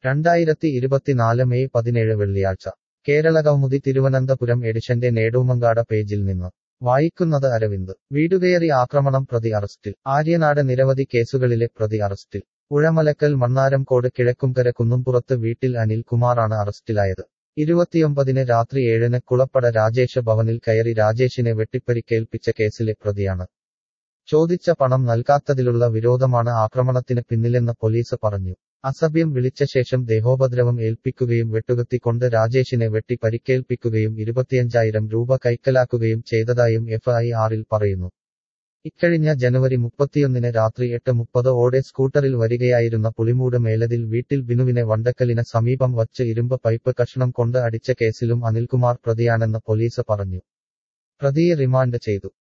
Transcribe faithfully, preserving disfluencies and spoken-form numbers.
രണ്ടായിരത്തി ഇരുപത്തിനാല് മെയ് പതിനേഴ് വെള്ളിയാഴ്ച കേരളകൗമുദി തിരുവനന്തപുരം എഡിഷന്റെ നേടൂമങ്കാട പേജിൽ നിന്ന് വായിക്കുന്നത് അരവിന്ദ് വീടുകയറി ആക്രമണം പ്രതി അറസ്റ്റിൽ ആര്യനാട് നിരവധി കേസുകളിലെ പ്രതി അറസ്റ്റിൽ ഉഴമലക്കൽ മണ്ണാരംകോട് കിഴക്കുംകര കുന്നുംപുറത്ത് വീട്ടിൽ അനിൽ കുമാറാണ് അറസ്റ്റിലായത് ഇരുപത്തിയൊമ്പതിന് രാത്രി ഏഴിന് കുളപ്പട രാജേഷ് ഭവനിൽ കയറി രാജേഷിനെ വെട്ടിപ്പരിക്കേൽപ്പിച്ച കേസിലെ പ്രതിയാണ് ചോദിച്ച പണം നൽകാത്തതിലുള്ള വിരോധമാണ് ആക്രമണത്തിന് പിന്നിലെന്ന് പോലീസ് പറഞ്ഞു അസഭ്യം വിളിച്ച ശേഷം ദേഹോപദ്രവം ഏൽപ്പിക്കുകയും വെട്ടുകുത്തിക്കൊണ്ട് രാജേഷിനെ വെട്ടി പരിക്കേൽപ്പിക്കുകയും ഇരുപത്തിയഞ്ചായിരം രൂപ കൈക്കലാക്കുകയും ചെയ്തതായും എഫ്ഐആറിൽ പറയുന്നു ഇക്കഴിഞ്ഞ ജനുവരി മുപ്പത്തിയൊന്നിന് രാത്രി എട്ട് മുപ്പത് ഓടെ സ്കൂട്ടറിൽ വരികയായിരുന്ന പുളിമൂട് മേലതിൽ വീട്ടിൽ ബിനുവിനെ വണ്ടക്കലിന് സമീപം വച്ച് ഇരുമ്പ് പൈപ്പ് കഷ്ണം കൊണ്ട് അടിച്ച കേസിലും അനിൽകുമാർ പ്രതിയാണെന്ന് പോലീസ് പറഞ്ഞു പ്രതിയെ റിമാൻഡ് ചെയ്തു